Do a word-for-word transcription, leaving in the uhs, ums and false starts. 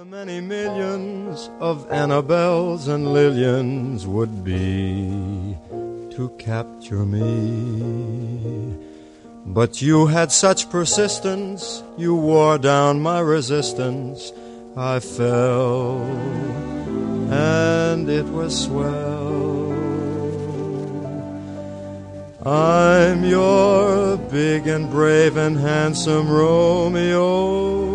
the many millions of Annabelles and Lillians would be to capture me. But you had such persistence, you wore down my resistance. I fell, and it was swell. I'm your big and brave and handsome Romeo.